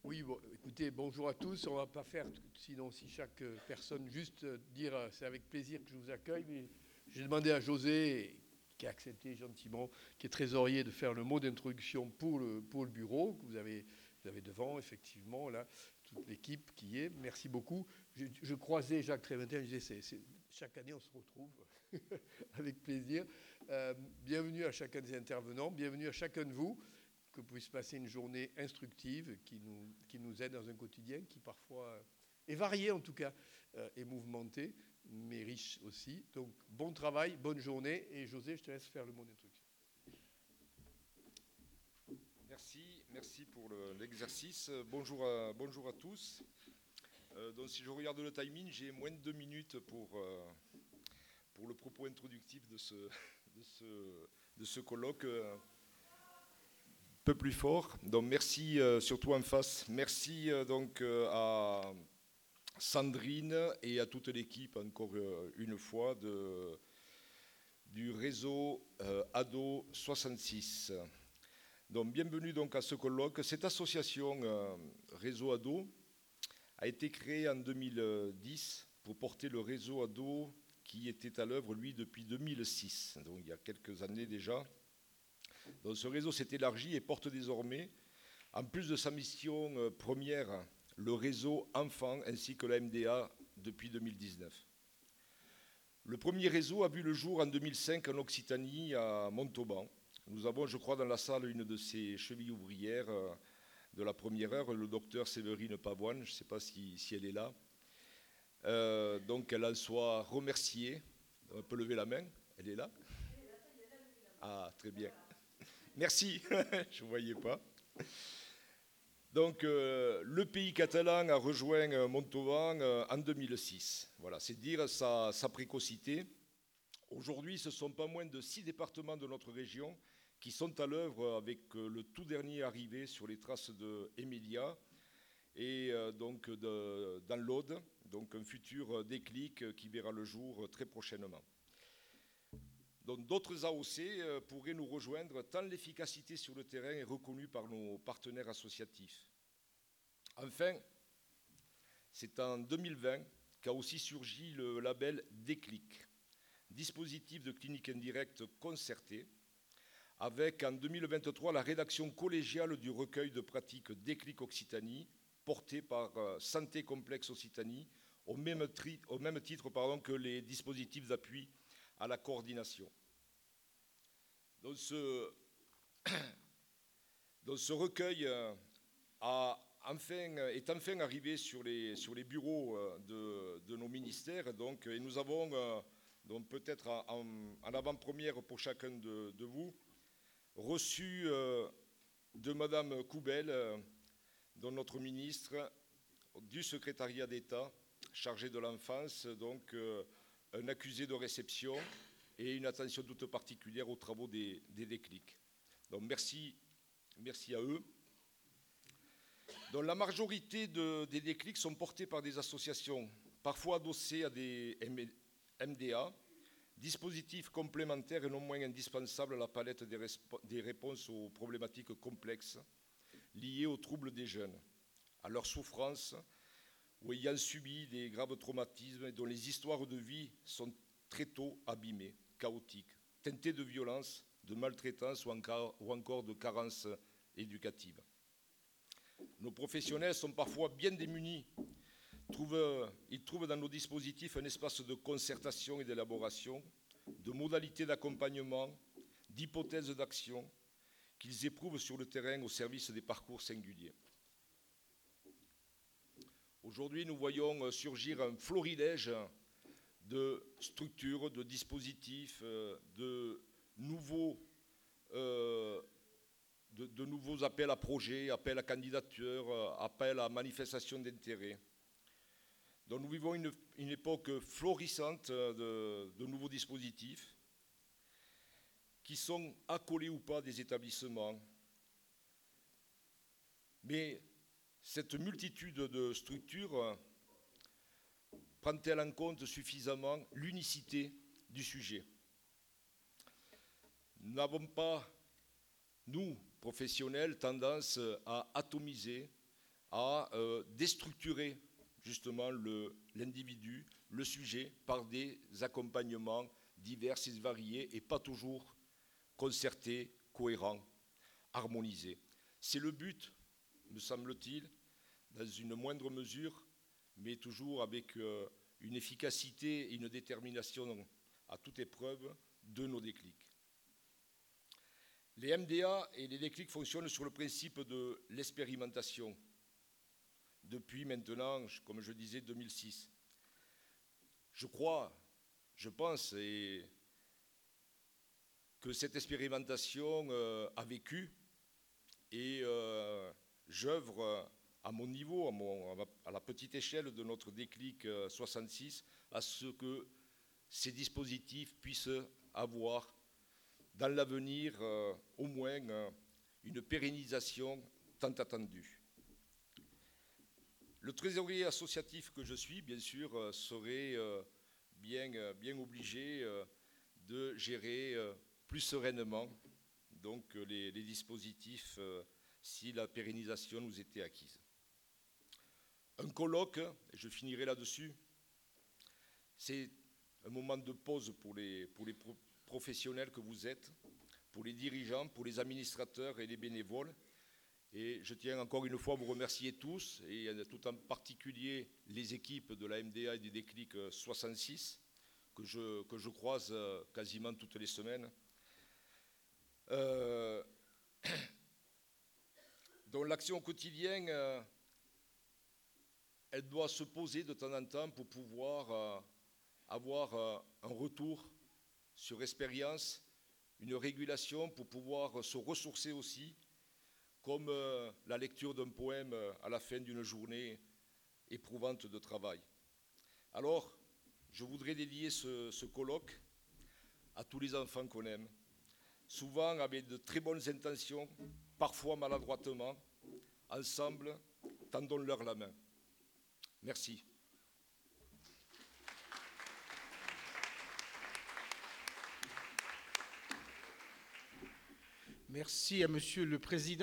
Oui, bon, écoutez, bonjour à tous. On ne va pas faire, sinon si chaque personne, juste dire c'est avec plaisir que je vous accueille. Mais j'ai demandé à José, qui a accepté gentiment, qui est trésorier, de faire le mot d'introduction pour le bureau, que vous avez devant, effectivement, là, toute l'équipe qui y est. Merci beaucoup. Je croisais Jacques Tréventin, je disais, chaque année on se retrouve avec plaisir. Bienvenue à chacun des intervenants, bienvenue à chacun de vous. Que puisse passer une journée instructive qui nous aide dans un quotidien qui parfois est varié en tout cas, et mouvementé, mais riche aussi. Donc bon travail, bonne journée et José, je te laisse faire le mot d'introduction. Merci pour l'exercice. Bonjour à tous. Donc si je regarde le timing, j'ai moins de 2 minutes pour le propos introductif de ce colloque. Un peu plus fort. Donc merci surtout en face. Merci à Sandrine et à toute l'équipe encore une fois du réseau ADO 66. Donc bienvenue donc à ce colloque. Cette association Réseau ADO a été créée en 2010 pour porter le réseau ADO qui était à l'œuvre lui depuis 2006, donc il y a quelques années déjà. Donc ce réseau s'est élargi et porte désormais, en plus de sa mission première, le réseau enfant ainsi que la MDA depuis 2019. Le premier réseau a vu le jour en 2005 en Occitanie, à Montauban. Nous avons, je crois, dans la salle une de ses chevilles ouvrières de la première heure, le docteur Séverine Pavoine, je ne sais pas si elle est là. Donc qu'elle en soit remerciée. On peut lever la main, elle est là? Ah, très bien. Merci, je ne voyais pas. Donc, le pays catalan a rejoint Montauban en 2006. Voilà, c'est dire sa précocité. Aujourd'hui, ce ne sont pas moins de 6 départements de notre région qui sont à l'œuvre avec le tout dernier arrivé sur les traces de Emilia et dans l'Aude, donc un futur déclic qui verra le jour très prochainement. Donc d'autres AOC pourraient nous rejoindre tant l'efficacité sur le terrain est reconnue par nos partenaires associatifs. Enfin, c'est en 2020 qu'a aussi surgi le label Déclic, dispositif de clinique indirecte concerté, avec en 2023 la rédaction collégiale du recueil de pratiques Déclic Occitanie, porté par Santé Complexe Occitanie, au même titre que les dispositifs d'appui à la coordination. Donc ce recueil est enfin arrivé sur les bureaux de nos ministères. Et nous avons, donc peut-être en avant-première pour chacun de vous, reçu de Madame Coubel, dont notre ministre, du secrétariat d'État chargé de l'enfance, donc un accusé de réception et une attention toute particulière aux travaux des déclics. Donc merci à eux. Donc la majorité des déclics sont portés par des associations, parfois adossées à des MDA, dispositifs complémentaires et non moins indispensables à la palette des réponses aux problématiques complexes liées aux troubles des jeunes, à leurs souffrances ou ayant subi des graves traumatismes et dont les histoires de vie sont très tôt abîmées, chaotiques, teintées de violence, de maltraitance ou encore de carences éducatives. Nos professionnels sont parfois bien démunis. Ils trouvent dans nos dispositifs un espace de concertation et d'élaboration, de modalités d'accompagnement, d'hypothèses d'action qu'ils éprouvent sur le terrain au service des parcours singuliers. Aujourd'hui, nous voyons surgir un florilège de structures, de dispositifs, de nouveaux appels à projets, appels à candidature, appels à manifestation d'intérêt. Donc nous vivons une époque florissante de nouveaux dispositifs qui sont accolés ou pas des établissements. Mais cette multitude de structures prend-elle en compte suffisamment l'unicité du sujet? Nous n'avons pas, nous, professionnels, tendance à atomiser, à déstructurer justement l'individu, le sujet, par des accompagnements divers et variés et pas toujours concertés, cohérents, harmonisés. C'est le but, me semble-t-il, dans une moindre mesure, mais toujours avec une efficacité et une détermination à toute épreuve de nos déclics. Les MDA et les déclics fonctionnent sur le principe de l'expérimentation depuis maintenant, comme je disais, 2006. Je pense que cette expérimentation a vécu et j'œuvre à mon niveau, à la petite échelle de notre déclic 66, à ce que ces dispositifs puissent avoir dans l'avenir au moins une pérennisation tant attendue. Le trésorier associatif que je suis, bien sûr, serait bien obligé de gérer plus sereinement donc, les dispositifs si la pérennisation nous était acquise. Un colloque, et je finirai là-dessus, c'est un moment de pause pour les professionnels que vous êtes, pour les dirigeants, pour les administrateurs et les bénévoles. Et je tiens encore une fois à vous remercier tous, et tout en particulier les équipes de la MDA et des déclics 66, que je croise quasiment toutes les semaines, dont l'action quotidienne, elle doit se poser de temps en temps pour pouvoir avoir un retour sur expérience, une régulation pour pouvoir se ressourcer aussi, comme la lecture d'un poème à la fin d'une journée éprouvante de travail. Alors, je voudrais dédier ce colloque à tous les enfants qu'on aime, souvent avec de très bonnes intentions, parfois maladroitement. Ensemble, tendons-leur la main. Merci. Merci à Monsieur le Président.